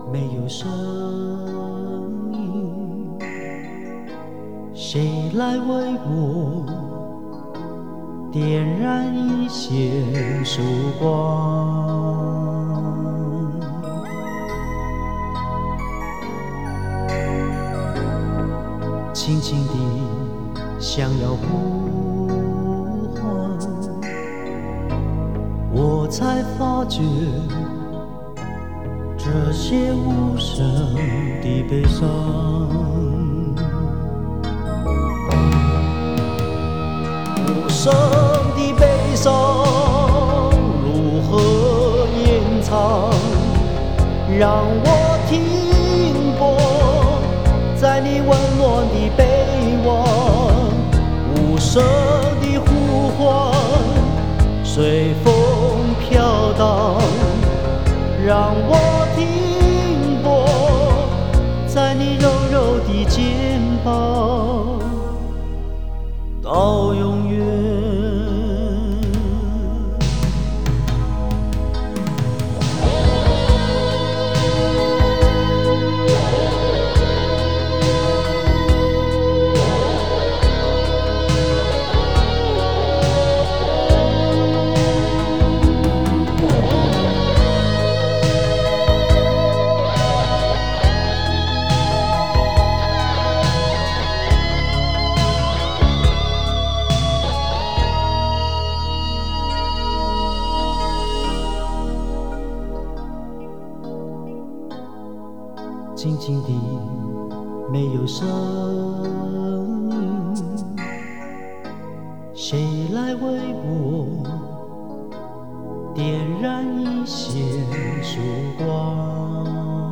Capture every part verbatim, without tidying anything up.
没有声音，谁来为我点燃一线曙光？轻轻地想要呼唤，我才发觉这些无声的悲伤。无声的悲伤如何掩藏？让我停泊在你温暖的臂弯，无声的呼唤随风飘荡，让我停泊在你柔柔的肩膀，到永远。静静地没有声音，谁来为我点燃一线曙光？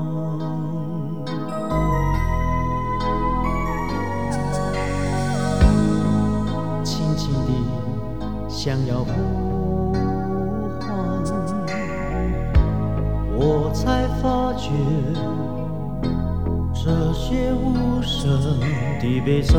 轻轻地想要呼唤，我才发觉这些无声的悲伤。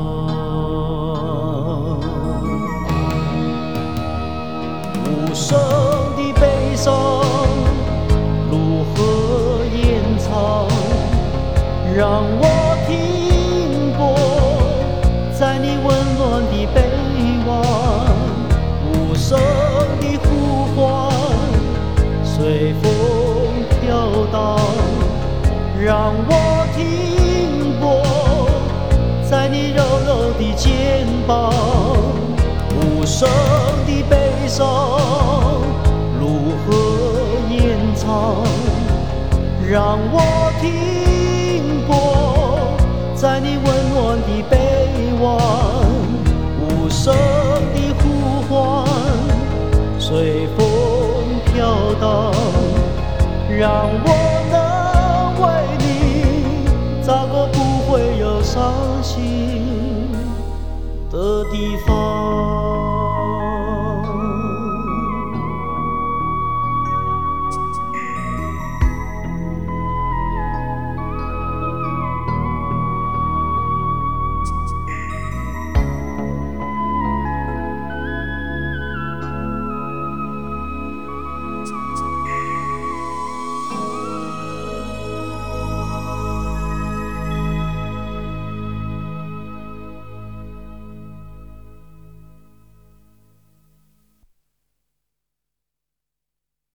无声的悲伤如何掩藏？让我停泊在你温暖的臂弯，无声的呼唤随风飘荡，让我停泊在你柔柔的肩膀，无声的悲伤如何掩藏？让我停泊在你温暖的臂弯，无声的呼唤随风飘荡，让我